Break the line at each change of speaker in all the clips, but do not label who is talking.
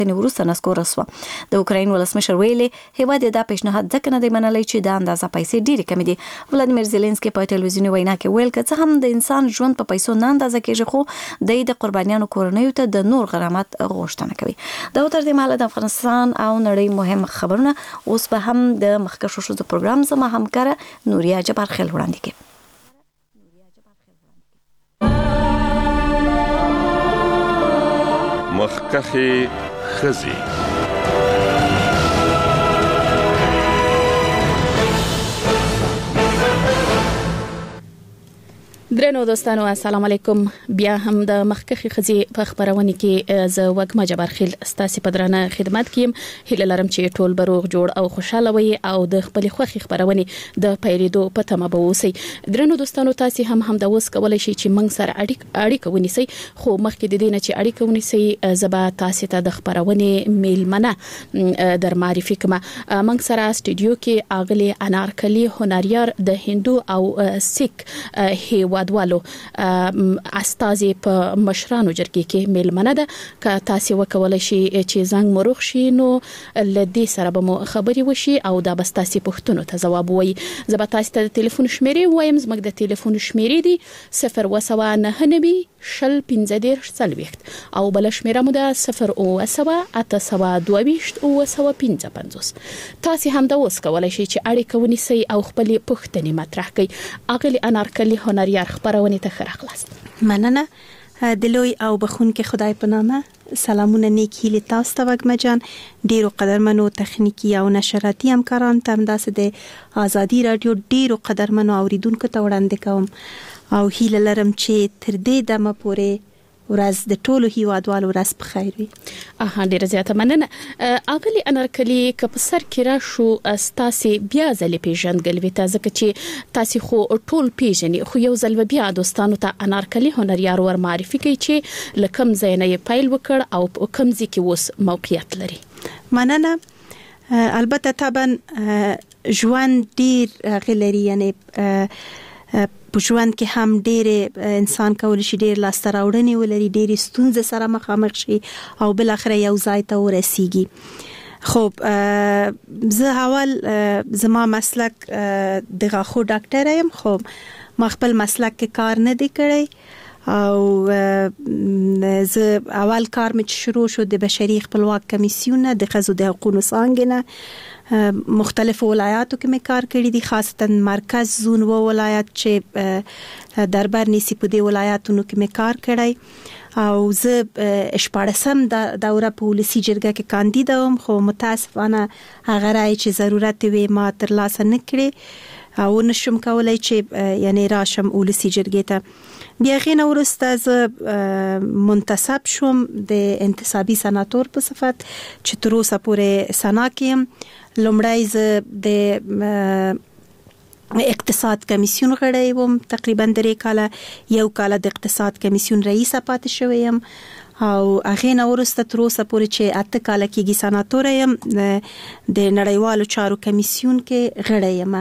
وروسته نسکوره شوه. د اوکراین ولسمشر ویلي هیواد دا پیشنهاد ځکه نه دی منلی چې د اندازه پیسې ډېرې کمې دي. ولادیمیر زيلنسکي په ټلویزیوني وینا کې ویل که څه هم د انسان ژوند په پیسو نه اندازه کېږي خو د قربانیانو کورنیو ته د نور غرامت غوښتنه کوي. دا تر دې مهاله د افغانستان او نړۍ مهم خبرونه. اوس به هم د مخکښو ښځو پروګرام زما همکاره نوریا جبار خیل وړاندې کوي.
مخکښې ښځې.
درنو دوستانو السلام علیکم. بیا هم د مخکښې ښځې په خبرونه کې ز وګما جبار خیل ستاسو په درنه خدمت کیم. هیله لرم چې ټول بروغ جوړ او خوشاله وي او د خپل خوخي خبرونه د پیریدو په تمه به اوسئ. درنو دوستانو تاسو هم د وس کولای شي چې موږ سره اړیکه ونیسئ، خو مخکې د دې نه چې اړیکه ونیسئ زبا تاسو ته د خبرونه میلمنه در معرفي کوم. موږ سره استودیو کې اغلی انارکلی هنریار د هندو او سیک هیوادوالو استازي په مشرانو جرګې کې میلمنه ده. که تاسو وکولای شي چې زنګ مروخ شي نو لدې سره به مو خبري وشي او دا بس تاسو پوښتنو ته جواب وایي. زه به تاسو ته ټلیفون شمیرې وایم. زموږ د ټلیفون شمیرې دي 019 شل 15 سلويخت او بل شمیره مو ده 0 تاسو هم دا اوس کولای شي چې اړیکه ونیسئ او خپل پوښتنې مطرح کړئ. اغلی انارکلی هنریار خبرونه ته خراخلاست.
مننه د لوی او بخون کې خدای په نامه. سلامونه نیک هیله تاسو ته وګما جان. ډیرو قدرمنو تخنیکی او نشراتي همکاران ته همداسې د ازادي رادیو ډیرو قدرمنو اوریدونکو ته وړاندې کوم او هیله لرم چې تر دې دمه پورې ورځ د ټولو هیوادوالو ورځ په خیر وي.
ډیره زیاته مننه. اغلی انارکلی که په سر کې را شو تاسو بیا ځلې پیژندګلوي ته ځکه چې تاسو خو ټول پیژنئ، خو یو ځل بیا دوستانو ته انارکلی هنریار ور معرفي کوي چې لکم زینې پیل وکړ او کوم ځای کې اوس موقعیت لري.
مننه. البته طبعا ژوند ډیر غلري، یعنی په ژوند کې هم ډېر انسان کول شي ډېر لاسته راوړنې ولري، ډېر ستونزې سره مخامخ شي او بل اخر یو ځای ته ورسیږي. خب زه اول زما مسلک د غاښو ډاکټر یم، خو ما خپل مسلک کې کار نه دی کړی او زه اول کار مې شروع شو د بشري خپلواک کمیسیون د ښځو د حقوقو څانګې مختلف ولایاتو کې مې کار کړی دي، خاصتا مرکز زون و ولایت چې دربار نیسی په دې ولایاتونو کې مې کار کړی او زه شپاړسم دوره په ولسی جرګه کې کاندید وم، خو متاسفانه هغه رای چې ضرورت وي ما تر لاسه نه کړی او نشم کولای چې یعنی راشم ولسی جرګې ته. بیا غینه ورسته زه منتصب شوم د انتصابي سناتور په صفت چې تر اوسه پورې سنا کې. لومړی زه د اقتصاد کمیسیون غړی وم، تقریبا 3 کاله، یو کال د اقتصاد کمیسیون رئیس پاتې شوم او هغه نه ورسته تر اوسه پورې چې 8 کاله کېږي سناتور یم، د نړیوالو چارو کمیسیون کې غړی یم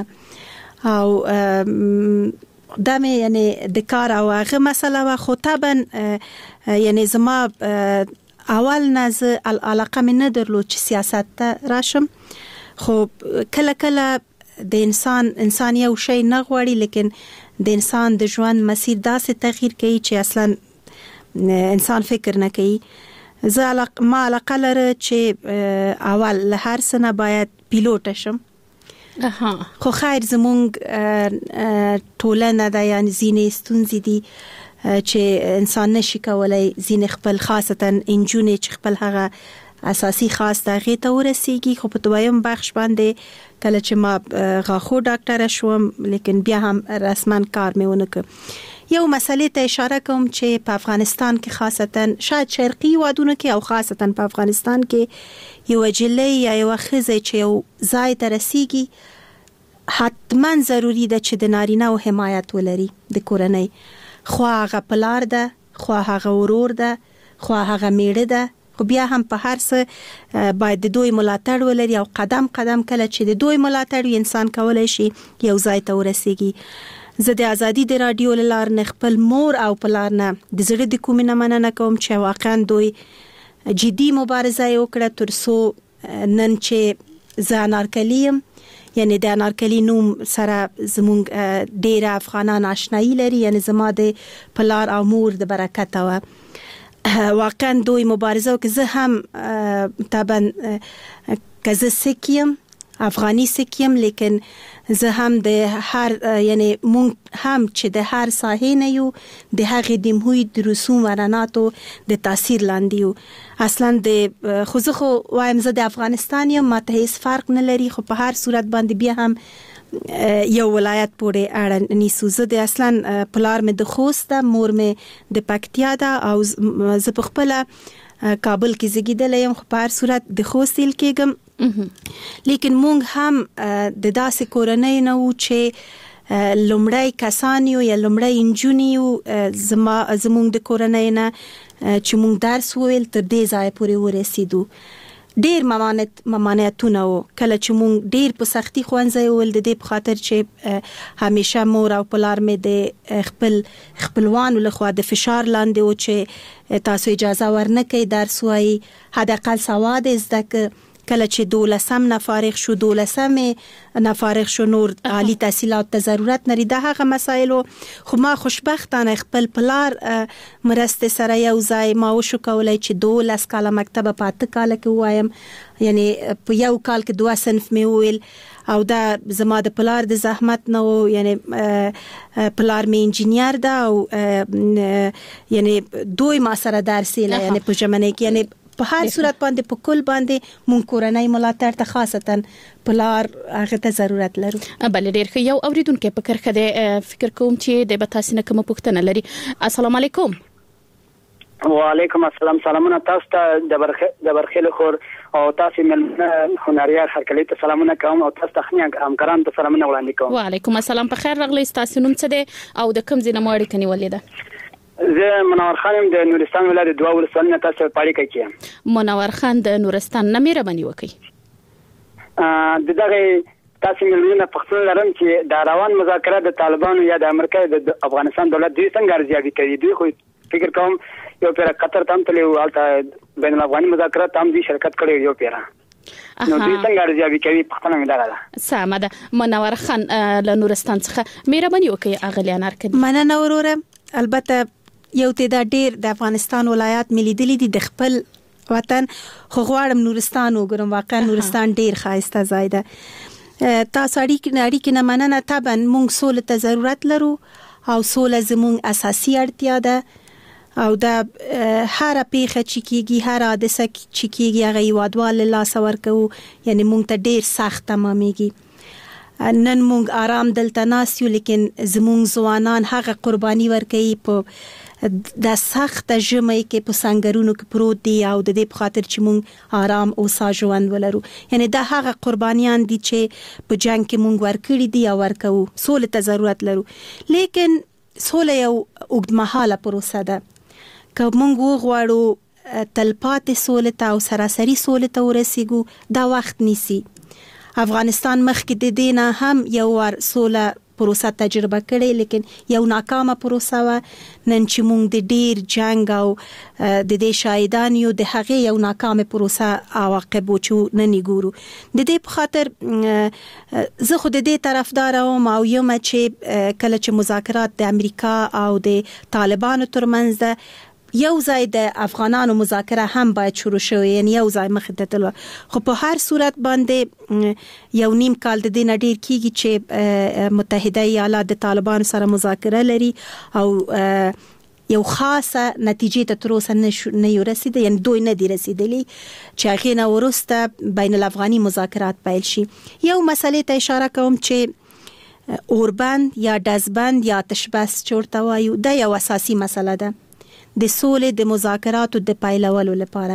او دا مې یعنی د کار او هغه مسله وا. خو طبعا یعنی زما اول نه علاقه مې نه درلود چې سیاست ته راشم، خو کله کله د انسان یو شی نه غواړي، لیکن د انسان د ژوند مسیر داسې تغییر کوي چې اصلا انسان فکر نه کوي. زه ما علاقه لره چې اول له هر څه نه باید پیلوټ شم، خو خیر زمونږ ټولنه ده، یعنی ځینې ستونزې دي چې انسان نشي کولای ځینې خپل خاصتا انجونې چې خپل هغه اساسي خاص دغه ته ورسیږي. خو په دویم بخش باندې کله چې ما غاښو ډاکټر شوم، لیکن بیا هم رسما کار مې ونه کړ. یو مسلې ته اشاره کوم چې په افغانستان کې خاصتا شاید شرقي وادونو کې او خاصتا په افغانستان کې یو جلې یا یو خزه چې یو ځای ته رسیږي حتما ضروری ده چې د نارینه او حمایت ولري د کورنۍ، خو هغه پلار ده، خو هغه ورور ده، خو هغه میړه ده، خو بیا هم په هر څه باید د دوی ملاتړ ولري او قدم قدم کله چې د دوی ملاتړ انسان کولای شي یو ځای ته ورسیږي. زه د ازادي د رادیو لار نه خپل مور او پلار نه د زړه د کومې نه مننه کوم چې واقعا دوی جدي مبارزه وکړه ترڅو نن چې زه انارکلیم یعنی د انارکلی نوم سره زمونږ ډیر افغانان آشنایی لري یعنی زما د پلار او مور د برکت و واقعا دوی مبارزه که زه هم طبعا که زه سکیم افغانی سکیم لیکن زه هم د هر یعنی مونږ هم چې د هر ساحې نه یو د هغې د محیط د رسوم و رعناتو د تاثیر لاندې یو اصلا د خو وایم زه د افغانستان یم ماته هیڅ فرق نه لري خو په هر صورت باندې بیا هم یو ولایت پورې اړه نیسو زه د اصلا پلار مې د خوست ده مور مې د پکتیا ده او زه په خپله کابل کې زیږیدلی یم خو په هر صورت د خوست ایل کېږم لیکن مونږ هم د داسې کورنۍ نه وو چې لومړی کسان یو یا لومړی نجونې یو زمونږ د کورنۍ نه چې مونږ درس وویل تر دې ځایه پورې ورسېدو ډیر ممانعتونه وو کله چې مونږ ډیر په سختي ښوونځی وویل د دې په خاطر چې همیشه مور او پلار مې د خپلوانو لخوا د فشار لاندې وو چې تاسو اجازه ورنکئ درس وایي حداقل سواد زده کله چې 12 نه فارغ شو 12 نه فارغ شو نور عالی تحصیلات ته ضرورت نری د هغه مسایلو خو ما خوشبختانه خپل پلار مرسته سره یو ځای ما وشو کولای چې 12 کاله مکتب په 8 کال کې وایم یعنی په یو کال کې 2 صنف مې ویل او دا زما د پلار د زحمت نه و یعنی پلار مې انجینیر ده او یعنی دوی ما سره درس یې یعنی په ژمنه کې یعنی په هر صورت باندې په کل باندې مونږ کورنۍ ملاتړ ته خاصتا پلار هغه ته ضرورت لرو
بل ډیر ښه یو اوریدونکو په کرخه د فکر کوم چې د بتاسینه کوم پوښتنه لري السلام علیکم
وعلیکم السلام سلامونه تاسو ته د برخیل خور او تاسو ملنه هنریار هرکلی ته سلامونه کوم او تاسو ته همکاران ته سلامونه وړاندې کوم
وعلیکم السلام په خیر راغلی تاسو نوم څه دی او د کوم ځای نه مو اړیکه نیولې ده
زه منور خانم د نورستان ولایت دوه ولسوالۍ نه تاسو په اړیکه کې
منور خان د نورستان نه مهرباني وکړئ
دغه تاسو ملونه پښتون لرم چې د روان مذاکرات د طالبانو یا د امریکا د افغانستان دولت دوی څنګه ارزیابي کوي دوی خو فکر کوم یو پیر قطر ته هم تللی او بین الافغاني مذاکرات هم دوی شرکت کړی یو پیر نو دوی څنګه ارزیابي کوي پښتنه مې دغه ده
سمه ده منور خان له نورستان څخه مهرباني وکړئ اغلی انارکدي
مننه وروره البته یو ته ډیر د افغانستان ولایات ملي دي د خپل وطن خو غواړم نورستان وګورم واقعا نورستان ډیر ښایسته ځای ده تاسو اړیکې نه مننه طبعا مونږ سولې ته ضرورت لرو او سوله زموږ اساسي اړتیا ده او دا هر پیښه چې کیږي هر حادثه چې کیږي هغه یوادوال لاس ورکو یعنی مونږ ته ډیر سخت تمامېږي نن مونږ آرام دلته ناسیو لیکن زموږ ځوانان هغه قرباني ورکوي په د سخت ژمي کې په سنگرونو کې پروت دي او د دې په خاطر چې مونږ آرام او ساجوان ولرو یعنی دا هغه قربانیان دي چې په جنگ کې مونږ ورکړي دي او ورکو سولې ته ضرورت لرو لیکن سوله یو اوږدمهاله پروسه ده که مونږ وغواړو تلپاتې سولې ته او سراسري سولې ته ورسیږو دا وخت نیسي افغانستان مخکې د دې نه هم یو ور سوله پروسه تجربه کړې لیکن یو ناکامه پروسه و نن چې مونږ د ډیر جنگ او د دې شاهدان یو د هغه یو ناکامه پروسه عواقب وچو نه نیګورو د دې په خاطر زه خو د دې طرفدار او یم چې کله چې مذاکرات د امریکا او د طالبانو ترمنځ ده یو ځای د افغانانو مذاکره هم باید شروع شوي یعنی یو ځای مخ ته تلو خو په هر صورت باندې یو نیم کال د دې نډیر کیږي چې متحده ایالات د طالبانو سره مذاکره لري او یو خاصه نتیجه ته تر اوسه نه رسیدي یعنی دوی نه دي رسیدلی چې هغه نه ورسته بین الافغاني مذاکرات پیل شي یو مسلې ته اشاره کوم چې اوربند یا دزبند یا آتشبس چورته وایو دا یو اساسي مسله ده د سولې د مذاکراتو د پایلولو لپاره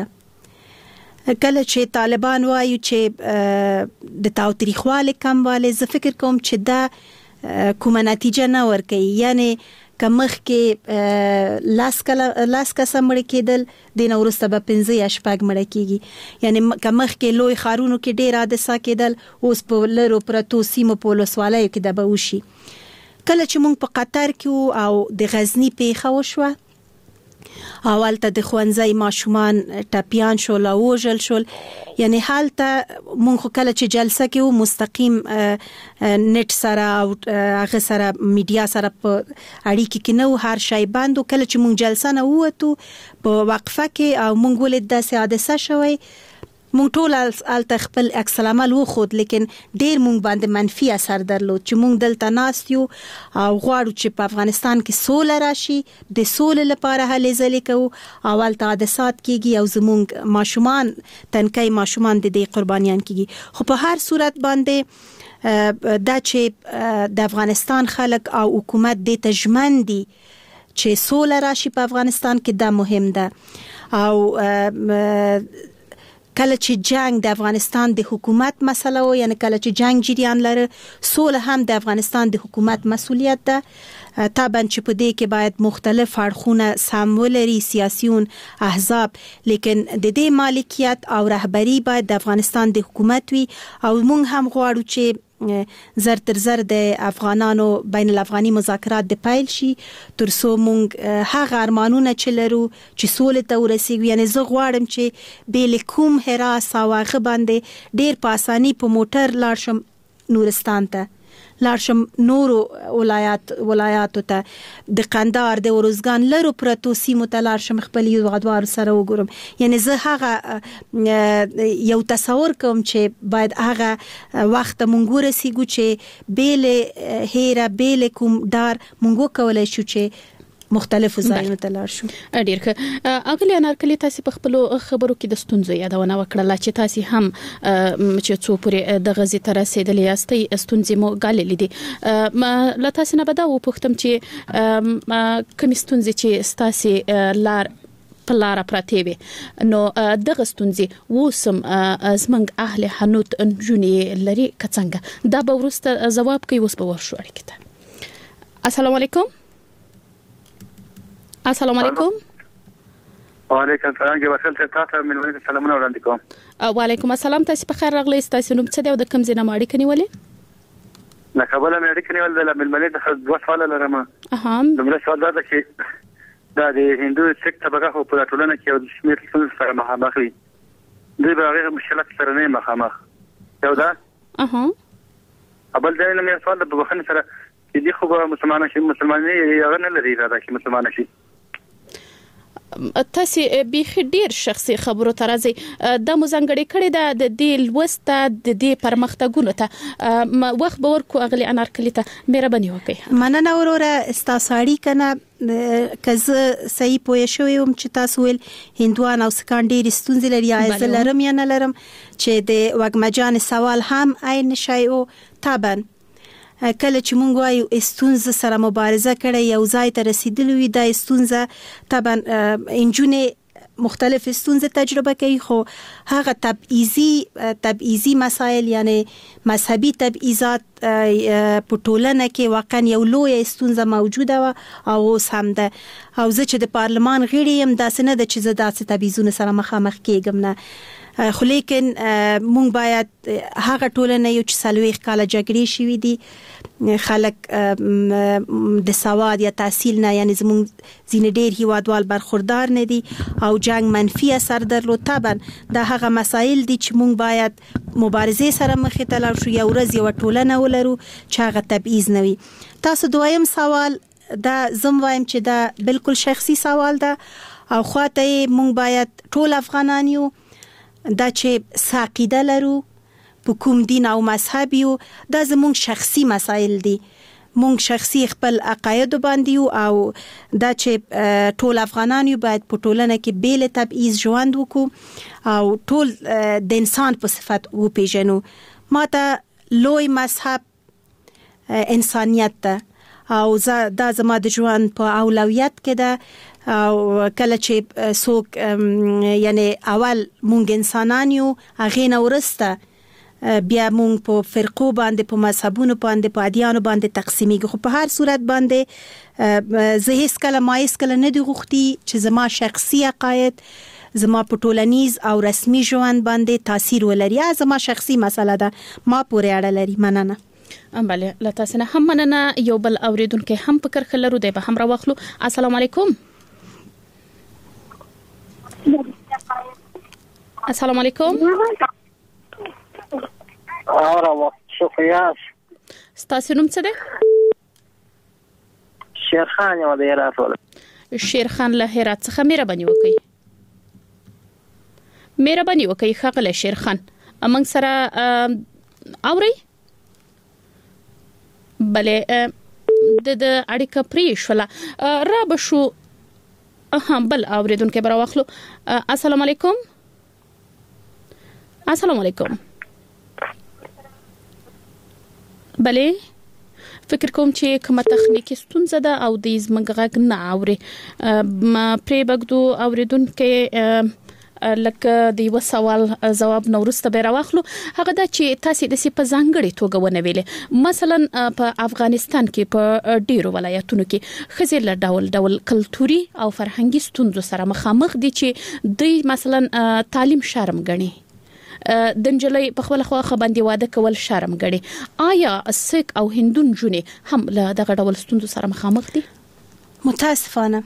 کله چې طالبان وایي چې د تاوتریخوالي کموالی زه فکر کوم چې دا کومه نتیجه نه ورکوي یعنی که مخکې لاس کسه مړه کېدل د نه وروسته به 15 یا 6 مړه کېږي یعنی که مخکې لوی ښارونو کې ډېر حادثه کېدل اوس په لرو پرتو سیمو په ولسوالیو کې دا به وشي کله چې موږ په قطر کې او د غزني پیښه وشوه اولته د خوانځي ماشومان ټاپیان شول او وژل شول. یعنی حالته مونږ کله چې جلسه کې مستقیم نت سره او هغه سره میډیا سره په اړیکه کې نو هر شی بند. کله چې مونږ جلسه نه ووتو په وقفه کې او مونږ ولید د حادثه شوی، مونږ ټول الته خپل عکس العمل وخود، لیکن ډیر مونږ باندې منفي اثر درلود چې مونږ دلته ناست یو او غواړو چې په افغانستان کې سوله راشي، د سولې لپاره هلې ځلې کوو او الته حادثات کیږي او زمونږ ماشومان تنکي ماشومان د دې قربانیان کیږي. خو په هر صورت باندې دا چې د افغانستان خلک او حکومت د تجمن دي چې سوله راشي په افغانستان کې، دا مهم ده. او کله چې جنگ د افغانستان د حکومت مسله و، یعنی کله چې جنگ جریان لري، سوله هم د افغانستان د حکومت مسؤلیت ده. طبعا چې په دې کې باید مختلف اړخونه سم ولري، سیاسيون، احزاب، لیکن د دې مالکیت او رهبری باید د افغانستان د حکومت وي. او موږ هم غواړو چې زر تر زر د افغانانو بین الافغاني مذاکرات د پایل شي ترڅو مونږ هغه ارمانونه چې لرو چې سولې ته ورسیږو. یعنی زه غواړم چې بیل کوم هراس او هغه باندې ډیر په اساني په موټر لاړ شم نورستان ته، لاړ شم نورو ولایاتو ته، د قندهار د ورزګان لرو پرتو سیمو ته لاړ شم خپل هیوادوالو سره وګورم. یعنی زه هغه یو تصور کوم چې باید هغه وخت مونږ ورسیږو چې بیل هیره بیل کوم دار مونږ وکولای شو چې مختلفو ځایونو ته لاړ شو.
ډیر ښه. اغلی انارکلی تاسو په خپل خبرو کې د ستونزو یادونه وکړه چې تاسو هم چې څو پورې د غزي تر رسیدلې یاستئ ستونزې مو غاللې دي. لا تاسو نه بدا و پختم چې کوم ستونزې چې تاسو لار په لار پراته وي نو دغه ستونزې وسم زمنګ اهل حنوت جونې لري کڅنګ دا به ورسته جواب کوي وس به ورشو اړیکه. السلام علیکم. السلام علیکم.
وعلیکم السلام. کې وصل تاسو ملونه سلامونه وړاندې کوم.
وعلیکم السلام. تاسو په خیر راغلی. تاسو نوم څه دی او د کوم ځای نه اړیکه نیولې؟
نه کابل نه اړیکه نیولې د ملمنې د دوه سوال لرم. دومره سوال دا چې دا د هندو سیک طبقه په ټولنه کې او د شمیر څخه سره مخامخ دي. دوی به هغه مشکلات سره نه مخامخ. یو دا ابل ځای نه مې سوال د بخښنې سره چې دي خو مسلمانان شي مسلمانۍ هغه نه لري دا چې مسلمان شي.
تاسو به ډیر شخصي خبرو ترازي د مزنګړې کړي د دې لوسته د دې پرمختګونو ته وخت به ورکو اغلی انارکلی ته مهرباني وکړئ.
مننه وروره استاساړي کنه کزه صحیح پوه شوم چې تاسو ول هندوان او سکان ډیر ستونزې لري یا زلرم یا نه لرم چې د وګمجان سوال هم عین شی او طبعا کله چې مونږ وایو استونزه سره مبارزه کړي یو ځای ته رسیدلی وي دا استونزه طبعا انجونې مختلف استونزه تجربه کوي خو هغه تبعیضی مسائل یعنی مذهبي تبعیضات په ټولنه کې واقعا یو لوی استونزه موجوده و او سم ده او زه چې د پارلمان غړي يم داسې نه ده چې زه داسې تبعیضونه سره مخامخ کېږم نه. خو لیکن مونږ باید هغه ټولنه یو چې سلويخ کاله جګړې شوې دي خلک د سواد یا تحصیل نه یعنی زمونږ ځینې ډېر هیوادوال برخوردار نه دي او جنگ منفي اثر درلود. طبعا دا هغه مسایل دي چې مونږ باید مبارزه سره مخې ته لاړ شو یو ورځ یو ټولنه ولرو چې هغه تبعیض نه وي. تاسو دویم سوال دا زم وایم چې دا بالکل شخصي سوال ده او خواته مونږ باید ټول افغانان یو دا چې ساقیده لرو په کوم دین او مذهب یو دا زموږ شخصي مسایل دي مونږ شخصي خپل عقاید باندې او دا چې ټول افغانان یو باید په ټولنه کې بیل تبعیض ژوند وکړو او ټول د انسان په صفت وپیژنو. ماته لوی مذهب انسانیت ده او دا زما د ژوند په اولویت کې ده او کله چې څوک یعنی اول مونږ انسانان یو هغه نه ورسته بیا مونږ په فرقو باندې په مذهبونو باندې په ادیانو باندې تقسیمیږو. خو په هر صورت باندې زه هیڅ کله نه دی غوښتي چې زما شخصي عقاید زما په ټولنیز او رسمي ژوند باندې تاثیر ولري. زما شخصي مسله ده ما پورې اړه لري. مننه.
بله لته سره هم مننه. یو بل اوریدونکو هم فکر خلرو دی به هم راوخلو. السلام علیکم. السلام علیکم.
شکریاس
ستاسو نوم څه دی؟
شیرخان یو د هرات ولایت.
شیرخان له هرات څخه مهرباني وکړئ. مهرباني وکړئ ښاغلی شیرخان موږ سره اورئ؟ بله د اړیکه پرې شوله را به شو بل اوریدونکو به راواخلو. السلام علیکم. السلام علیکم. بله فکر کوم چې کومه تخنیکی ستونزه ده او د زمنګ غږ نه اوري. پرې بګدو اوریدونکو لکه د یو سوال جواب نورسته به راواخلو. هغه د چې تاسو د سی په ځانګړي توګه ونویلې مثلا په افغانستان کې په ډیرو ولایتونو کې خزل ډول ډول کلتوري او فرهنګي ستونزو سره مخامخ دي چې د مثلا تعلیم شرم غني د نجلۍ په خپل خواخه باندې واده کول شرم غړي. آیا سیک او هندون جونې هم له دغه ډول ستونزو سره مخامخ دي؟
متاسفانه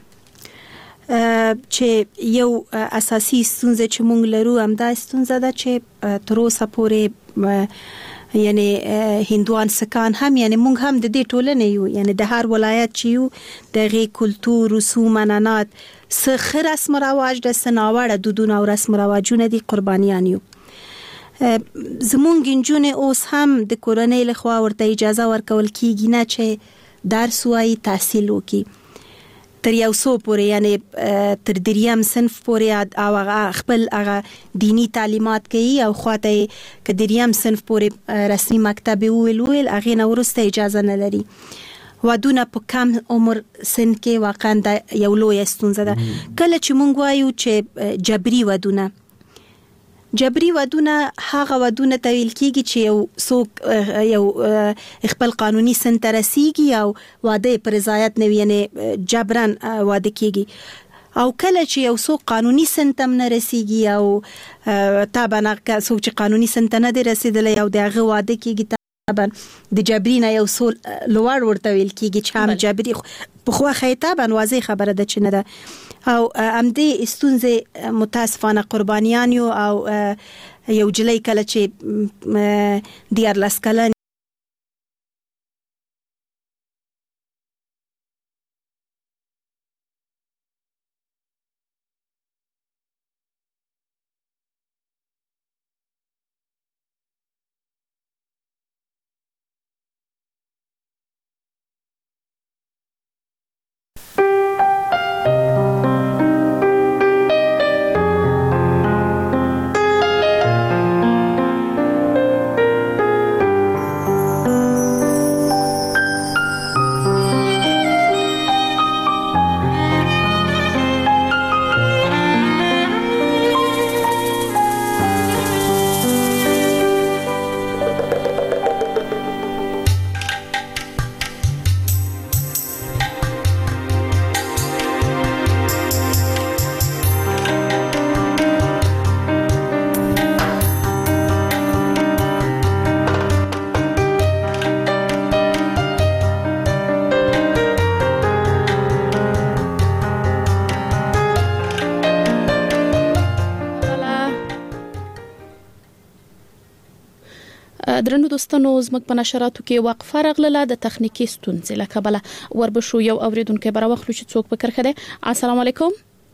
چې یو اساسي ستونزه چې موږ لرو هم دا ستونزه ده چې تر اوسه پورې یعنی هندوان سکان هم یعنی موږ هم د دې ټولنې یو یعنی د هر ولایت چې یو دغه کلتور رسوم عنعنات څخه رسم رواج د سناوړه دودونه او رسم رواجونه دي قربانیان یو. زمونږ نجونې اوس هم د کورنۍ لخوا ورته اجازه ورکول کیږي نه چې درس وایي تحصیل وکړي تر یو څو پورې یعنی تر دریم صنف پورې او خپل هغه دینی تعلیمات کوي او خواته ک دریم صنف پورې رسمي مکتب ویل هغه نه ورسته اجازه نه لري. ودونه په کم عمر سن کې واقعا یو لوی ستونزه ده. کله چې مونږ وایو چې جبري ودونه هغه ودونه تویل کیږي چې یو خپل قانوني سن ترسيږي او واده پر ضایعت نه ویني جبران واده کیږي او کله چې یو څو قانوني سن تم نه رسیږي او طبعا څوک چې قانوني سن ته نه رسیدلی او دغه واده کیږي طبعا د جبرین یو څو لوړ ورته ویل کیږي چې هم جبري په خو خیطابا واضح خبره ده چې نه ده او ام دې استونزه متاسفانه قربانیان یو او یو جلې کله چې دیار لاسکلن درنو دوستانو زموږ په نشراتو کې وقفه راغله د تخنیکی ستونزې له کبله وربشو یو اوریدونکو به راوخلو چې څوک په کرخه ده. السلام علیکم.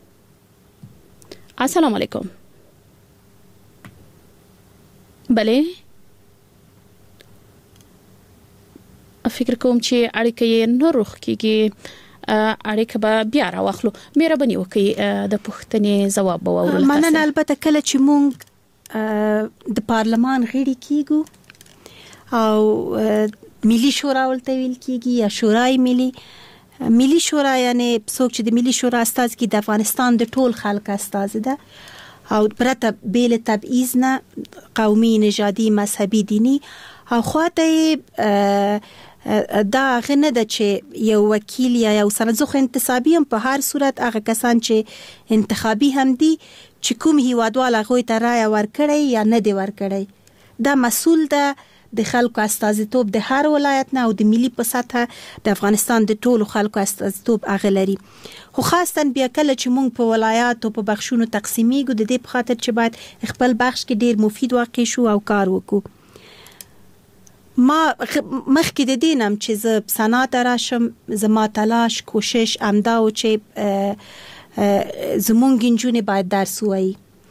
السلام علیکم. بله فکر کوم چې اړیکه یې نه روخ کیږي اړیکه به بیا راوخلو. مهرباني وکړئ د پوښتنې جواب به واورو. مننه. البته کله چې مونږ د پارلمان غړي کیږو او ملي شورا ولته ویل کیږي یا شورای ملي شورا یعنی څوک چې د ملي شورا استاذ کی د افغانستان د ټول خلک استاذ ده او پرته بیل تبعیض نه قومي نژادي مذهبي دینی او خواته دا غنه د چې یو وکیل یا یو سندزخ انتصابي هم په هر صورت هغه کسان چې انتخابي هم دي چې کوم هیوادوال هغه ته رائے ورکړي یا نه دی ورکړي دا مسؤل ده د خلکو استازیتوب د هر ولایت نه او د ملي په سطح د افغانستان د ټولو خلکو استازیتوب هغه لري. خو خاصتا بیا کله چې موږ په ولایاتو په بخښونو تقسیمیږو د دې په خاطر چې باید خپل بخش کې ډیر مفید واقع شو او کار وکړو. ما مخکې د دینم چې زه صنعت راشم، زما تلاش کوشش امدا او چې زمونږ نجونې باید درس ووایي.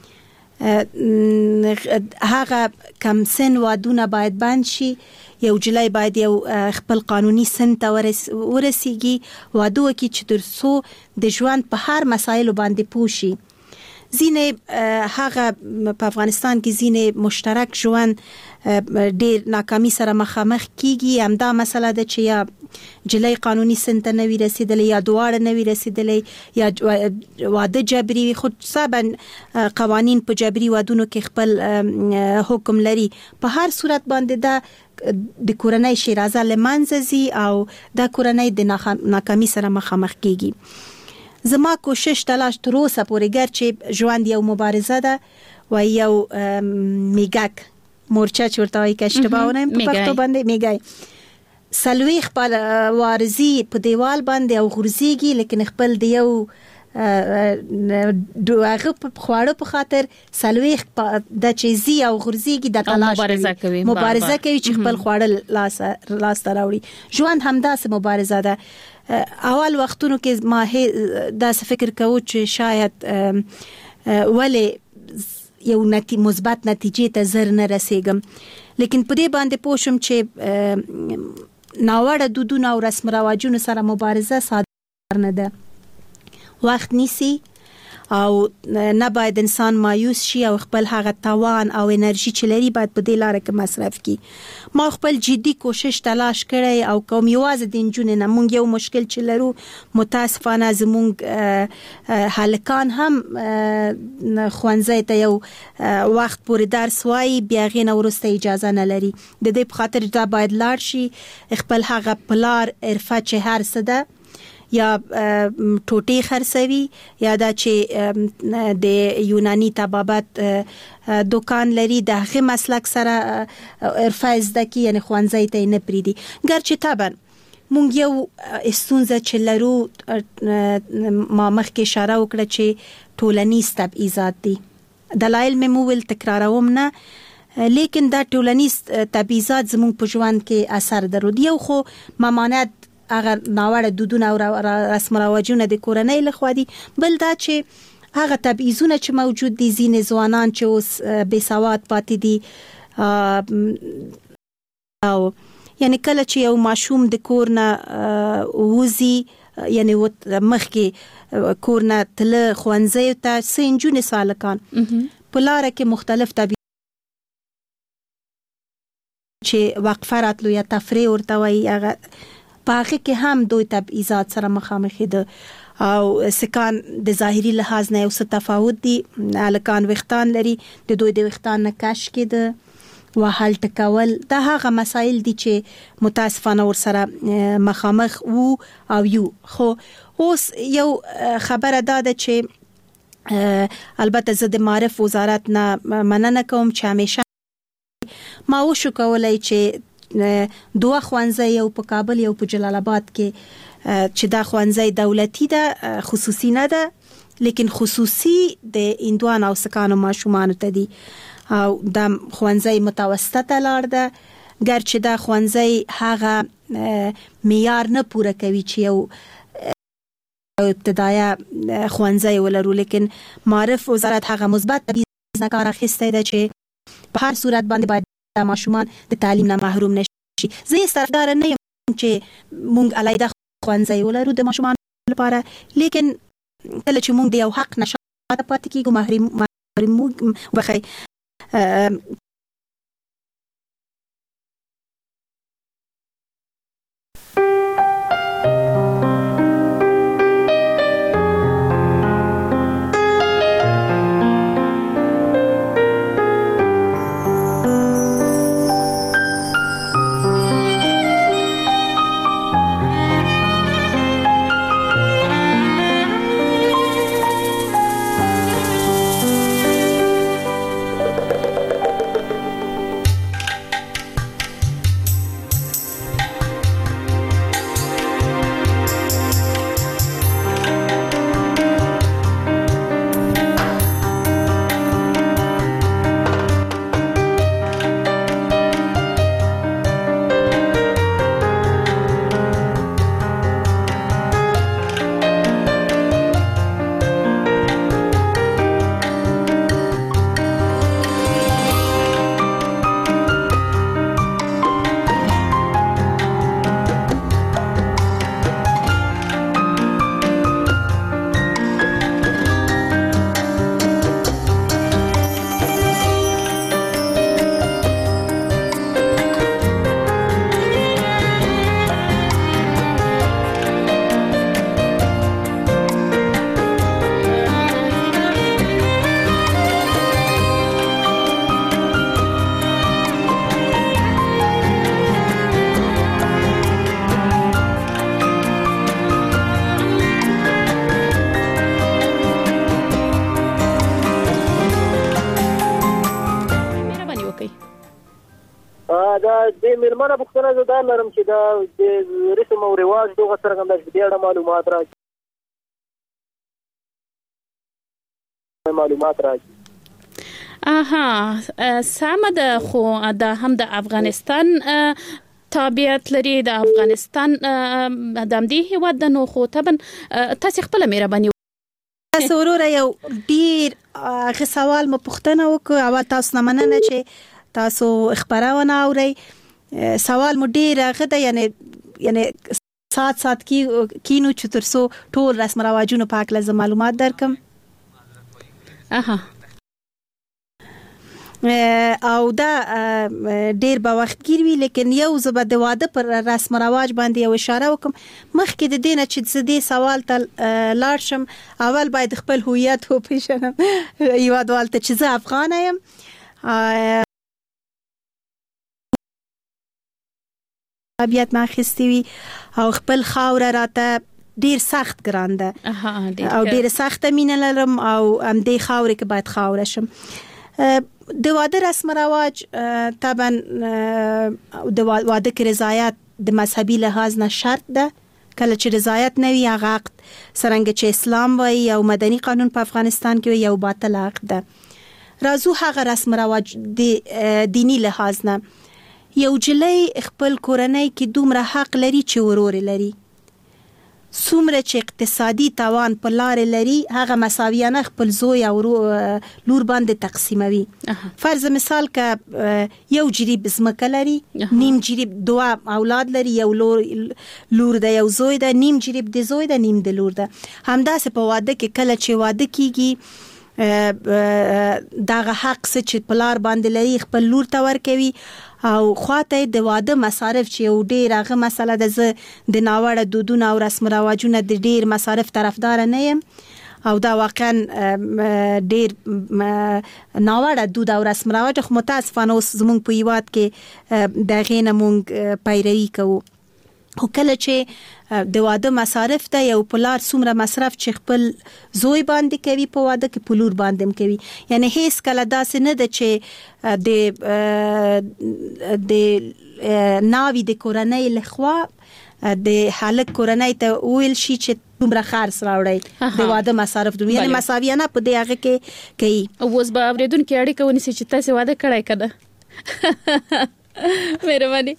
هغه کم سن وادونه باید بند شي. یو جلای باید یو خپل قانوني سن ته ورسیږي، واده وکړي چې تر څو د ژوند په هر مسایلو باندې پوه شي. ځینې هغه په افغانستان کې ځینې مشترک ژوند ډیر ناکامي سره مخامخ کیږي. همدا مسله ده چې یا جلای قانوني سن ته نوي رسیدلی یا دواړه نوي رسیدلی یا واده جبري وي. خو صاحبا قوانین په جبري وادونو کې خپل حکم لري. په هر صورت باندې دا د کورنۍ شیرازه لمنځه ځي او دا کورنۍ د ناکامي سره مخامخ کیږي. زما کوشش تلاش تر اوسه پورې ګر چې ژوند یو مبارزه ده و یو میګک مورچه چورته وایي که اشتباه ونه یم په پښتو باندې میګای سلويخ په وارزي په دیوال باندې او غورځيږي، لیکن خپل د یو هغه په خواړه په خاطر سلويخ د چيزي او غورځيږي د تلاش مبارزه کوي چې خپل خواړه لاس راوړي. ژوند همداسې مبارزه ده. اول وختونو کې ما دا فکر کوو چې شاید ولی یو مثبت نتیجې ته زر نه رسیږم، لیکن په دې باندې پوه شم چې ناوړه دودونه او رسم رواجونو سره مبارزه ساده نه ده. وخت نیسي او نه باید انسان مایوس شي او خپل هغه توان او انرژي چې لري باید په دې لاره کې مصرف کړي. ما خپل جدي کوشش تلاش کړی او کوم یوازې د نجونې نه موږ یو مشکل چې لرو متاسفانه زموږ هلکان هم ښوونځي ته یو وخت پورې درس وایي بیا هغې نه وروسته اجازه نه لري. د دې په خاطر دا باید لاړ شي خپل هغه پلار عرفه چې هر څه ده یا ټوټې خرڅوي یا دا چې د یونانی طبابت دکان لري د هغه مسلک سره عرفه زده کی، یعنی ښوونځي ته نه پریدي. ګرچې طبعا مونږ یو استونزه چې لرو ما مخکې اشاره وکړه چې ټولنیز تبعیضات دي. دلایل مې مول تکراروم نه، لیکن دا ټولنیز تبعیضات زموږ په ژوند کې اثر درلود. یو خو ممانعت هغه ناوړه دودونه او رسم رواجونه د کورنۍ لخوا دي، بل دا چې هغه تبعیضونه چې موجود دي ځینې ځوانان چې اوس بې سواد پاتې دي او یعنی کله چې یو ماشوم د کور نه وځي یعنی مخکې کور نه تله ښوونځیو ته څه نجونې سالکان په لاره کې مختلف چې وقفه راتلو یا تفریح ورته وایي هغه په هغه کې هم دوی تبعیضات سره مخامخ دي او سکان د ظاهري لحاظ نه یو څه تفاوت دي. هلکان ویښتان لري، د دوی د ویښتان نه کش کېده وهل ټکول، دا هغه مسایل دي چې متاسفانه ورسره مخامخ وو او یو. خو اوس یو خبره دا ده چې البته زه د معرف وزارت نه مننه کوم چې همیشه ما وشو کولای چې دوه ښوونځي یو په کابل یو په جلال آباد کې چې دا ښوونځي دولتي ده خصوصي نه ده، لیکن خصوصي د هندوان او سکانو ماشومانو ته دي او دا ښوونځي متوسطه لار ده. ګرچې دا ښوونځي هغه معیار نه پوره کوي چې یو ابتدایه ښوونځي ولرو، لیکن معرف وزارت هغه مثبت تبعیض نه کار اخیستی ده چې په هر صورت باندې باید ماشومان د تعلیم نه محروم نشي. زه یې طرفدار نه یم چې مونږ علیحده ښوونځي ولرو د ماشومانو لپاره، لیکن کله چې مونږ د یو حق نه شاته پاتې کیږو محروم وبخئ
وکړي.
دا د ملمنه پوښتنه زه دا لرم چې دا د رسم او رواج دغه څرګنده دې اړه معلومات راځي.
سمه ده، خو دا هم د افغانستان تابعیت لري، د افغانستان د همدې هیواد د نو خو طبعا تاسو خپل مهرباني
تاسو وروره یو ډیر غو سوال مو پوښتنه وکړه او تاسو نه مننه چې تاسو خبرونه اورئ. سوال مو ډیر غده یعنی سات کینو چې ترسو ټول رسم رواجونو په اړه معلومات درکم. او دا ډیر به وخت ګیروي، لیکن یو زبر د واده پر رسم رواج باندې یو اشاره وکم. مخکې د دینه چې زدي سوال ته لاړ شم، اول باید خپل هویت وپېژنم. یو ډول ته چې زه افغان یم، طبیعت ما خستی وی او خپل خاور راته ډیر سخت ګران ده او ډیر سخت مینه لرم او ام دې خاورې کې باید خاور شم. د واده رسم رواج طبعا د واده کې رضایت د مذهبي لحاظ نه شرط ده. کله چې رضایت نه وي هغه عقد څرنګه چې اسلام وایي او مدني قانون په افغانستان کې یو باطل عقد ده. راځو هغه رسم رواج د دینی لحاظ نه. یو جلۍ خپل کورنۍ کې دومره حق لري چې ورور لري، څومره چې اقتصادي توان په لار لري هغه مساویانه خپل زوی او لور باندې تقسیموي. فرض مثال که یو جریب زمکه لري، نیم جریب دوه اولاد لري، یو لور ده یو زوی ده، نیم جریب د زوی ده نیم د لور ده. همداسې په واده کې کله چې واده کیږي دغه حق چې په لار باندې لري خپل لور ته ورکوي او خواته د واده مصارف چې یو ډیر هغه مسله ده. زه د ناوړه دودونو او رسم رواجونو د ډیر مصارف طرفدار نه یم او دا واقعا ډیر ناوړه دود او رسم رواج خو متاسفانه اوس زمونږ په هیواد کې دغه نه مونږ پیروي کوو. خو کله چې د واده مصارف ته یو پلار څومره مصرف چې خپل زوی باندې کوي په واده کې پلور باندې کوي، یعنی هیڅ کله داسې نه ده چې د ناوی د کورنۍ لخوا د حالک کورنۍ ته ویل شي چې دومره خرڅ راوړي د واده مصارف دوی، یعنی مساویانه په دې هغه کې کوي.
اوس به اوریدونکو اړیکه ونیسي چې تاسو واده کړای کړه. مهرباني.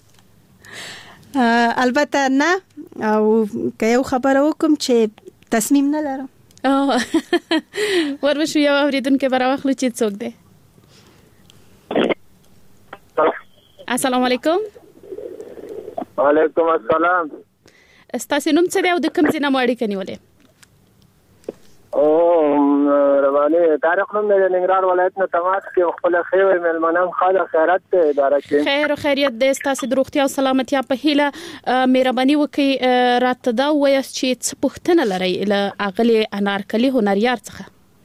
البته نه، او که یو خبره وکم چې تصمیم نه لرم.
وربشو یو اوریدونکو براوخلو چې څوک دی. السلام علیکم.
وعلیکم السلام.
استاسو نوم څه دی او د کوم ځای نه مو اړیکه نیولې؟
رواني طارق نوم د ننګرهار ولایت نه تماس کې خپل خیر ملمنام خاله خیرات اداره کې خیر
او خیریت د استاسو د روغتیا او سلامتیا په هیله مهرباني وکړئ راته دا وایاست چې څه پوښتنه لرئ له اغلی انارکلي هنریار څخه.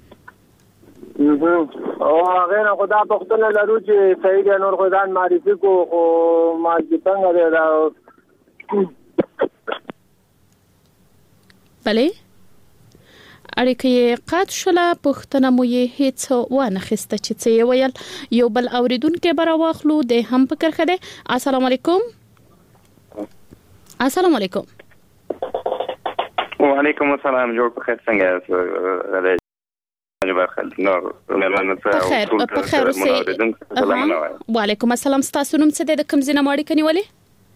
او هغه نه خدا پوښتنه لرو چې سید نور خدان معرفي کو او ما څنګه دا
بله اړیکې قات شوله. پوښتنه مو یې هیڅ وانه خسته چې څه ویل. یو بل اوریدونکو برا واخلو د هم فکر خده. السلام علیکم. السلام علیکم.
وعلیکم السلام. جوړ په خیر څنګه
وعلیکم السلام. تاسو نوم څه د کوم ځای نه اړیکه نیولې؟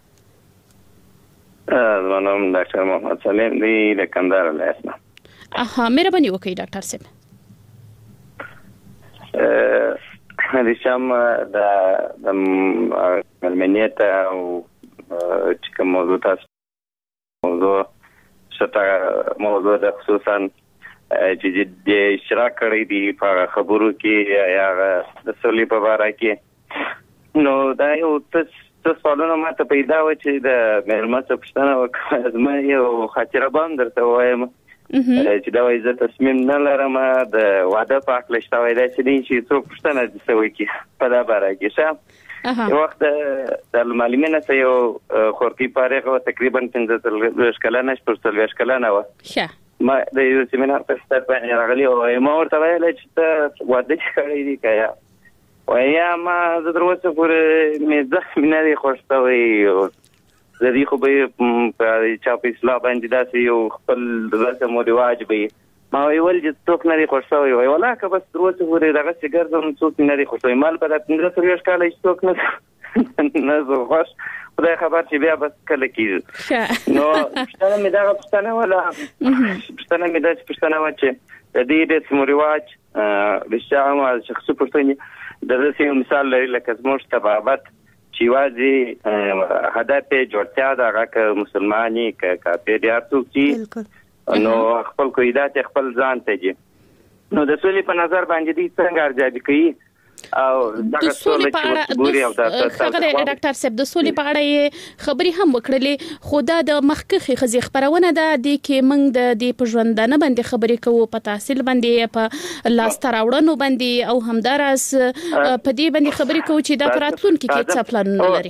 زما نوم ډاکټر محمد سلیم دی د کندهار ولایت نه.
مهرباني وکړئ ډاکټر صاحب.
د شام د ملمنیت او چې کوم موضوع د خصوصا چې د اشتراک کړی دی په خبرو کې یا د سولې په اړه کې، نو دا یو څه سوالونه ماته پیدا و چې د مېرمن څخه پوښتنه وکړه. زما یو خاطره به هم درته وایم چې دا وایي زه تصمیم نه لرم د واده په اړه شته وایي دا چې څوک پوښتنه دې وکړي په دا باره کې. یو وخت د معلمینه سره یو خورتي فارغ و تقریبا 15 کلنه شپږ کلنه و. ما د یو سیمینار په ستر باندې راغلی او ما ورته ویل چې ته واده کړی دی که یا ویا ما زه تر اوسه پورې مې زخمي نه دی خوښ شوی. زه دې خو به په چا په اصلاح باندې داسې یو خپل رسم او رواج به ما ویل چې څوک نه دی خوښ شوی. وایي والله که بس تر اوسه پورې دغسې ګرځم څوک نه دی خوښ شوی. مال به دا 15 کاله چې څوک نه زه خوښ خدای خبر چې بیا بس کله کېږي. نو پوښتنه مې دغه پوښتنه وه چې د دې رسم و رواج رښتیا هم شخصي پوښتنې د داسې یو مثال لري لکه زموږ طبابت چې یوازې هدف یې جوړتیا ده، هغه که مسلمان یې که کافر یې هر څوک چې نو خپل قیدات یې خپل ځان ته دي. نو د سولې په نظر باندې دوی څنګه ارزیابي کوي او دغه سولې په اړه
خبره ډاکټر صاحب د سولې په اړه خبري هم وکړلې، خو دا د مخکخي خزي خبرونه ده د کې موږ د دې په ژوندانه باندې خبرې کوو، په تحصیل باندې، په لاس تراوړنو باندې او همدارس په دې باندې خبرې کوو چې د راتلونکي کې څه پلانونه لري.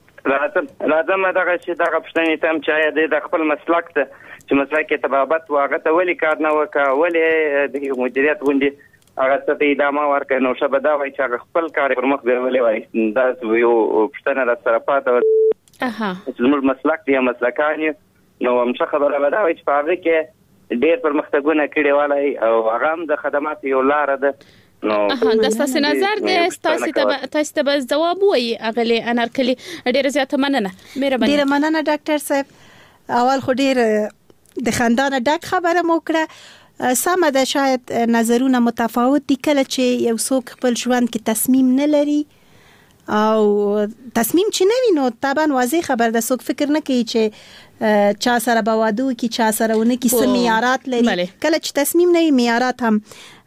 لازم دغه چې دغه پښتنې تم چې د خپل مسلک ته چې مسلک طبابت واغه ته ولي کار نه وکا، ولي د مدیریت غونډي هغه ته ادامه ورکړي. نو شبه دا وایي چې خپل کار پر مخ بیولې وایي دا یو پښتنه را سره پاته چې زموږ مسلک دی مسلکان نو همشه خبره به دا وایي چې په هغه کې ډېر پرمختګونه کړي والای او هغه هم د خدمات یو لار ده. نو
د تاسو نظر د تاسو ته جواب وایي اغلی انارکلی ډېر زیاته مننه.
ډېر مننه ډاکټر صاحب. اول خو ډېر د خندانه ډک خبره مو کړه. سمه ده شاید نظرونه متفاوت دي کله چې یو څوک خپل ژوند کې تصمیم نه لري او تصمیم چې نه وي نو طبعا واضح خبر ده څوک فکر نه کوي چې چا سره به واده وکړي چا سره ونه کړي څه معیارات لري. کله چې تصمیم نه وي معیارات هم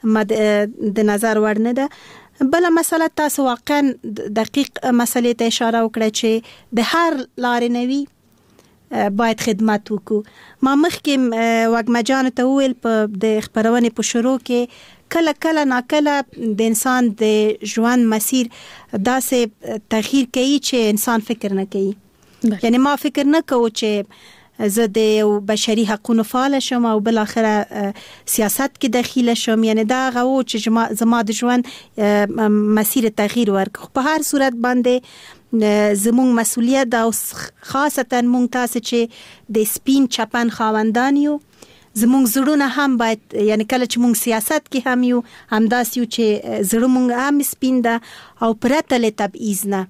د نظر وړ نه ده. بله مسله تاسو واقعا دقیق مسلې ته اشاره وکړه چې د هر لارې نه وي باید خدمت وکړو. ما مخکې وګمجان ته ویل په د خبرونې په شروع کې کله کله ناکله د انسان د ژوند مسیر داسې تغییر کوي چې انسان فکر نه کوي. یعنی ما فکر نه کوم چې زه د یو بشري حقوقو فعال شم او بل اخره سیاست کې داخله شم. یعنی دا غو چې زما د ژوند مسیر تغییر ورک. په هر صورت باندې زموږ مسؤلیت دا خاصتا موږ تاسو چې د سپین چپن خاوندان یو زموږ زړونه هم باید یعنی کله چې موږ سیاست کې هم یو همداس یو چې زړه موږ هم سپین ده او پرته له تبعیض نه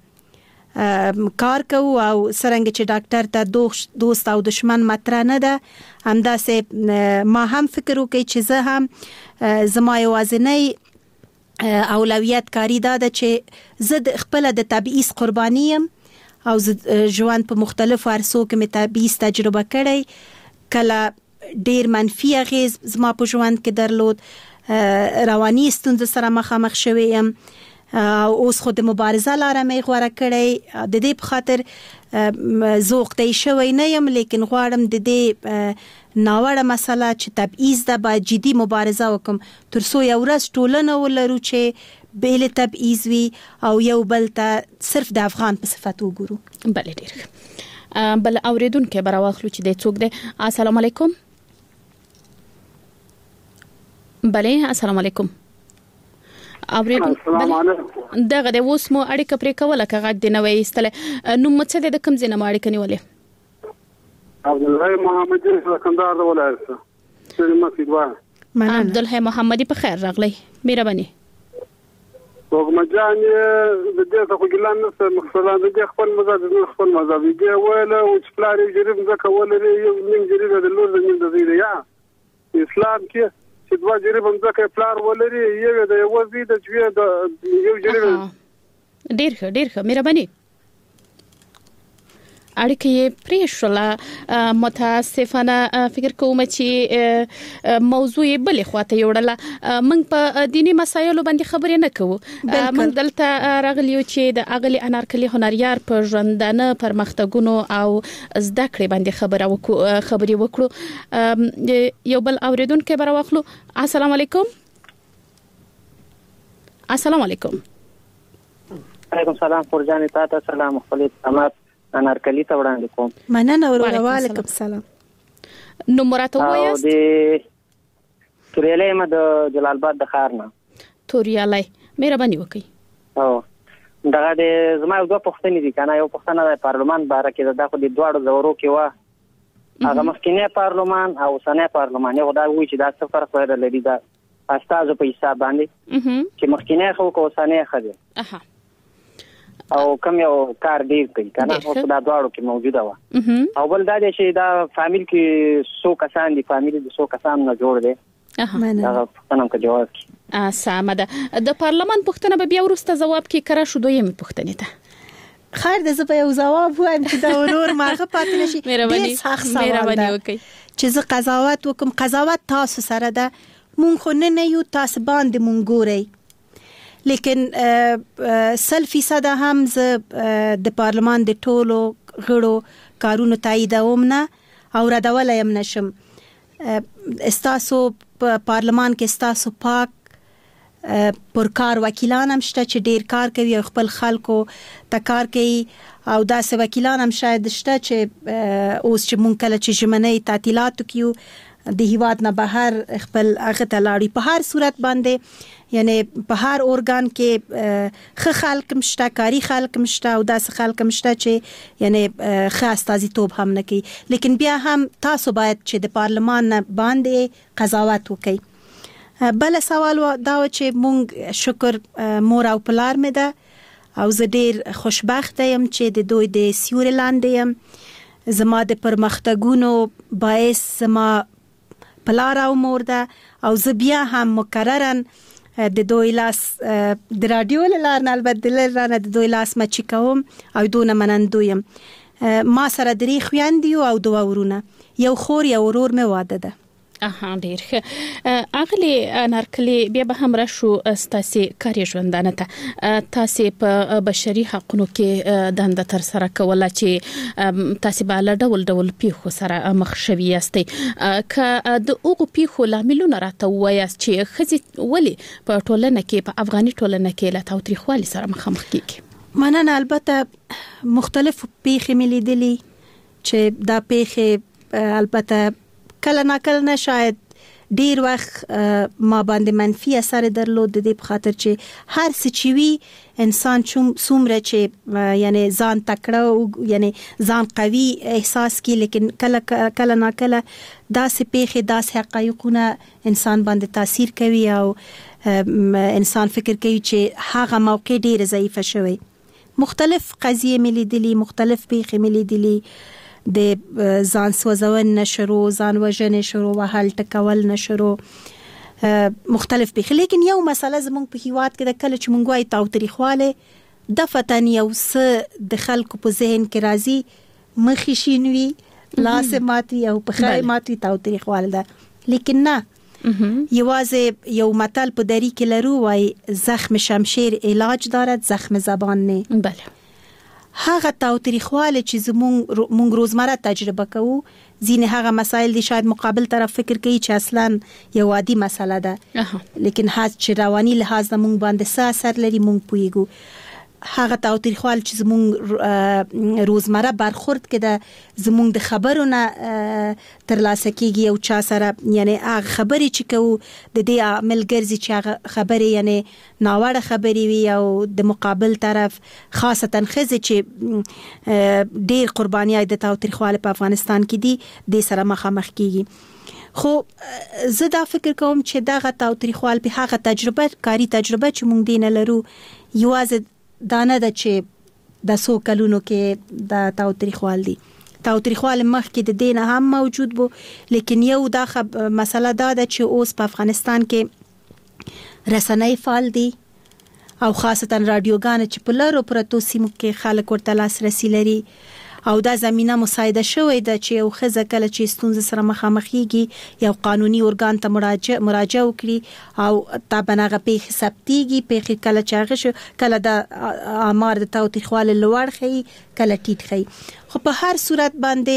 کار کوو او څنګه چې ډاکټر ته دوست او دشمن مطرح نه ده همداسې ما هم فکر وکړ چې زه هم زما یوازینی اولویت کاری دا ده چې زه د خپل د تبعیض قربانی یم او ژوند په مختلفو عرصو کې مې تبعیض تجربه کړی. کله ډیر منفي اغیز زما په ژوند کې درلود، رواني ستونزو سره مخامخ شوی یم. اوس خو د مبارزه لاره مې غوره کړی. د دې په خاطر زوقتی شوی نه یم لیکن غواړم د دې ناوړه مسله چې تبعیض ده باید جدي مبارزه وکم تر څو یو ورځ ټولنه ولرو چې بیل تبعیض وي او یو بل ته صرف د افغان په صفت وګورو.
بله ډیر بل اوریدونکو به راواخلو چې د څوک دی. السلام علیکم. بله السلام علیکم.
السلام علیکم.
دغه د اوس مو اړیکه پرې کوله که غږ دی نه وای ایستله نو مڅ د کوم ځای نه اړیکه نیولې؟
عبدالله محمدی کندهار ولایت څخه مسجد
عبدالله محمدی په خیر راغلی. مهرباني.
وګمجان د دې څخه ګلان نه مثلا د خپل مزاج نه خپل مزاج دی ولا او چې پلار یې جریب زکه ولري یو نیم جریب د لور د نیم د دی یا اسلام کې چې دوا جریب زکه پلار ولري یو د یو زی د چې د یو جریب
ډیر ښه مهرباني. اړیکه یې پریښوله. متاسفانه فکر کوم چې موضوع بلې خواته یوړله. موږ په دینی مسایلو باندې خبرې نه کوو. موږ دلته راغلیو چې د اغلی انارکلی هنریار په ژوندانه پرمختګونو او زده کړې باندې خبرې وکړو. یو بل اوریدونکو به راواخلو. السلام علیکم. السلام علیکم.
علیکم سلام فرجان تاسو سلام خپل سلامات انارکلی ته وړاندې کوم.
مننه ورو علیکم سلام.
نو مراتب وایاست؟
توریالی ما د جلال آباد د ښار نه.
توریالی مهرباني وکړئ.
او دغه د زما یو دوه پوښتنې دي کنه. یو پوښتنه د پارلمان باره کې د خو د دواړو زورو کې و هغه مخکینی پارلمان او اوسنی پارلمان یو دا وایي چې دا څه فرق لري دا استازو په حساب باندې چې مخکینی خو کو اوسنی خدي او کوم یو کار دی کوي کنه او دا دواړو کې موجوده و او بل دا چې دا فامیل کې 100 کسان دي فامیل د 100 کسان نه جوړ دي دا پښتنه کو جواب کی
سمه ده. د پارلمان پښتنه به بیا ورسته جواب کې کرا شو دویمه پښتنه ته
خیر د زه په یو جواب وایم چې دا ورور ماغه پاتې نشي ډېر سخت سوال ده چې زه قضاوت وکم. قضاوت تاسو سره ده مونږ خو نه یو تاسو باندې مونږ ګوري لیکن 100% هم زه د پارلمان د ټولو غړو کارونو تاییدوم نه او ردولای هم نشم. استاسو پارلمان کې استاسو پاک پرکار وکیلان هم شته چې ډیر کار کوي او خپل خلکو ته کار کوي او داسې وکیلان هم شاید شته چې اوس چې مونږ کله چې ژمنۍ تعطیلاتو کیو د هیواد نه بهر خپل هغه ته لاړی. په هر صورت باندې یعنی په هر ارګان کې خلک مشته کاری خلک مشته او داسې خلک مشته چې یعنی خاص استازیتوب هم نه کوي لیکن بیا هم تاسو باید چې د پارلمان باندې قضاوت وکړئ. بل سوال دا چې مونږ شکر مور او پلار مې ده او زه ډیر خوشبخت یم چې د دوی د سیوري لاندې یم. زما د پرمختګونو باعث زما پلار او مور ده او زه بیا هم مکررن د دوی لاس د رادیو لارنه البته لرنه د دوی لاس مچ کوم او دونه منندویم. ما سره درې خويندې او دوه ورونه یو خور یو ورور مې واده ده.
ډیر ښه. اغلی نارکلی بیا به هم راشو ستاسو کاري ژوندانه ته تاسو په بشري حقوقو کې دنده تر سره کوله چې تاسو به له ډول پیښو سره مخ شوي یاستئ. ک د اوغو پیښو لاملونه راته وایاست چې خزي ولی په ټولنه کې په افغاني ټولنه کې له تاوتریخوالي سره مخامخ کیږي.
مننه. البته مختلف پیښې ملي دي چې دا پیښې البته کله نه شاید ډیر وخت ما باندې منفي اثر درلود د دې په خاطر چې هر څه چې وی انسان څومره چې یعنی ځان تکړه یعنی ځان قوي احساس کی لیکن کله داسې پیښې داسې حقایقونه انسان باندې تاثیر کوي او انسان فکر کوي چې هغه موقع ډیر ضعیف شوی. مختلف قضیه ملي دي مختلف پیښې ملي دي د ځان سوځون نشرو ځان وژنې شروع وهل ټکول نشرو مختلف پیښې. لیکن یو مسله زموږ په هیواد کې د کله چې مونږ وایو تاوتریخواله د فتن یو څه د خلکو په ذهن کې راځي مخې شینوي لاس ماتي او په خای ماتي تاوتریخواله ده لیکن نه یوازې یو متل په دری کې لرو وای زخم شمشیر علاج دارد زخم زبان نه.
بله
هغه تاوتریخواله چې مونږ روزمره تجربه کوو ځینې هغه مسایل دي شاید مقابل طرف فکر کوي چې اصلا یو عادي مسله ده لیکن چې رواني لحاظ مونږ باندې څه اثر لري مونږ پوهیږو. هغه تاوتریخواله چې زمونږ روزمره برخورد کې ده زمونږ د خبرونه ترلاسه کیږي او چا سره یعنی هغه خبرې چې کوو د دې عامل ګرځي چې هغه خبرې یعنی ناوړه خبرې وي او د مقابل طرف خاصتا خزه چې ډیر قربانیای د تاوتریخواله په افغانستان کې دي د سره مخامخ کیږي. خو زه دا فکر کوم چې دغه تاوتریخواله په هغه کاری تجربه چې مونږ دینه لرو یوازې دانه د چې د 100 کلونو کې د تاوتریخوال دي. تاوتریخوال مخکې د دین هم موجود بو لیکن یو دا مسله دا ده چې اوس په افغانستان کې رسنۍ فعال دي او خاصتا رادیوګان چې په لارو پرتو سیمو کې خلک ورته لاسرسي لري او دا زمينه مساعده شوې ده چې یو خزه کله چې ستونزه سره مخامخېږي یو قانوني ارګان ته مراجعه وکړي او تابنغه پیښه ثبتيږي پیښه کله چاغه شو کله د امر د تاوتریخواله لوړ خي کله ټیټ خي. خو په هر صورت باندې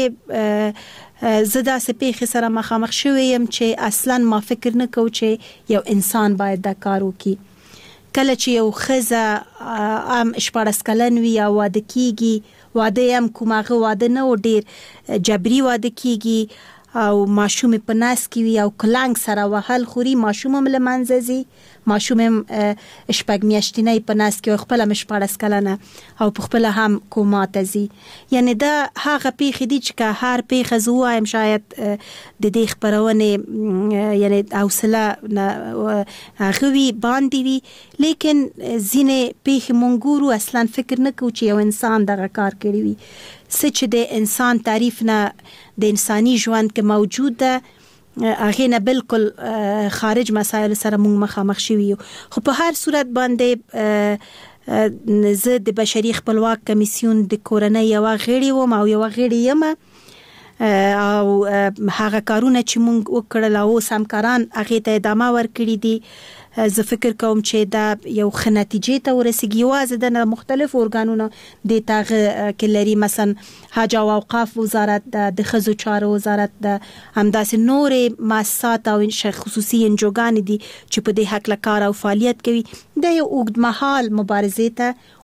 زدا سپیخ سره مخامخ شویم چې اصلا ما فکر نه کو چې یو انسان باید دا کار وکړي. کله چې یو خزه شپارس کلن وي او واده کیږي واده هم کومه واده نه و ډیر جبري واده کیږي او ماشوم په ناس کې وي او کلنګ سره وهل خوري ماشوم هم لمنځي ماشوم شپږ میاشتنی په ناس کې خپل مشپارس کلنه او په خپل هم کوما تزي یعنی دا هغه پیخ دي چې هر پیخ زوایم شاید د دې خبرونه یعنی حوصله غوي باندې وي لیکن زینه پیخ مونږورو اصلا فکر نه کوو چې یو انسان دغه کار کړی وي چې د انسان تعریف نه د انساني ژوند کې موجود ده هغه نه بالکل خارج مسایل سره مونږ مخامخ شوي خو په هر صورت باندې زه د بشري خپلواک کمیسیون د کورنۍ یو غړي وم او یو غړي یم او هغه کارونه چې مونږ وکړل او همکاران هغه ته ادامه ورکړي دي زه فکر کوم چې دا یو ښه نتیجې ته ورسیږي یوازې د مختلفو ارګانونو د تاغه کې لري مثلا حج او اوقاف وزارت د ښځو چارو وزارت د همداسې نورې مؤسسات او خصوصي انجوګانې دي چې په دې حق له کار او فعالیت کوي د یو اوږدمهال مبارزې ته